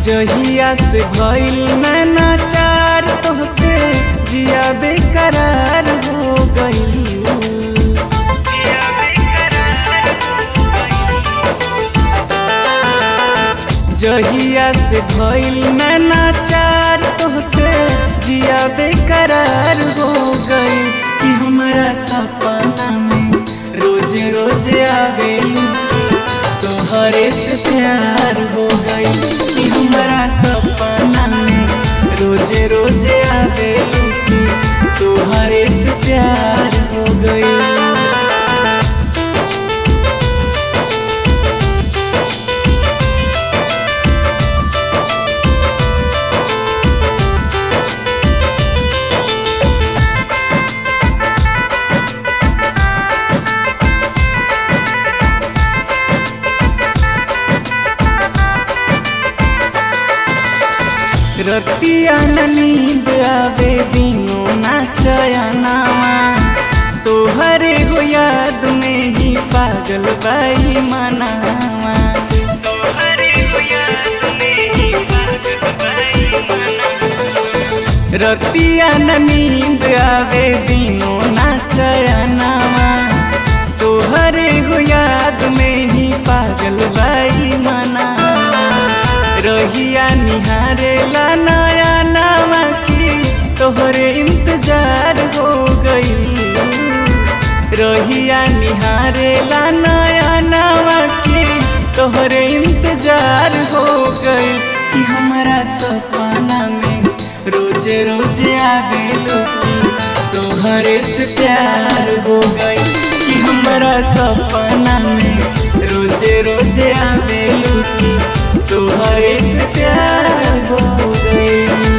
जहिया से भइल नैना चार तोहसे जिया बेकरार हो गइल। जहिया से भइल नैना चार तोहसे जिया बेकरार हो गइल। कि हमारा सपना में रोज रोज आवेलू तोहरे से प्यार हो गइल। कि हमारा सपना में रोज रोज आवेलू तोहरे से प्यार हो गइल। रतिया न नींद आवे दिनों ना चयनावा तोहरे हो याद में ही पागल बाई मनावा। रतिया न नींद आवे दिनों ना चयनावा तोहरे हो याद में ही पागल बाई मनावा। रहिया निहारेला नया नावा की तोहरे इंतजार हो गई। रहिया निहारेला नया नावा की तोहरे इंतजार हो गई। कि हमारा सपना में रोज रोज आवेलू तोहरे से प्यार हो गई। कि हमारा सपना में रोज रोज आवेलू तोहरे से प्यार हो गई।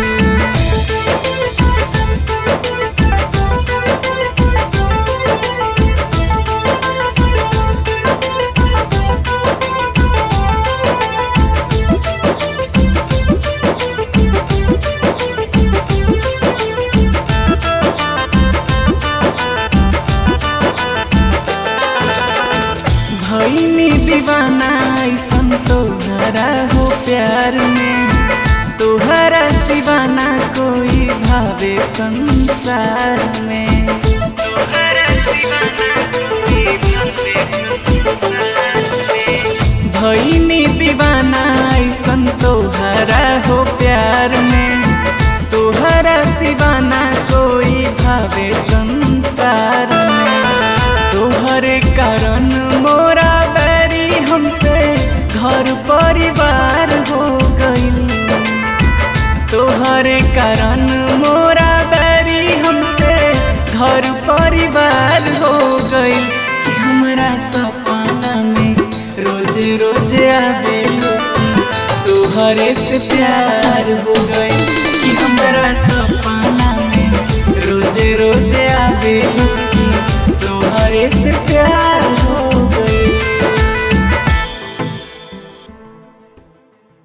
भइनी दीवाना ऐसन तोहरा हो प्यार में तोहरा सिवाना कोई भावे संसार में। भइनी दीवाना ऐसन तोहरा हो प्यार में तोहरा सिवाना कोई भावे संसार में। तोहरे कारण मोरा बैरी हमसे घर परिवार हो गइल। तोहरे कारण मोरा बैरी हमसे घर परिवार हो गइल। कि हमारा सपना में रोज रोज आवेलू तोहरे से प्यार हो गइल। कि हमारा सपना में रोज रोज आवेलू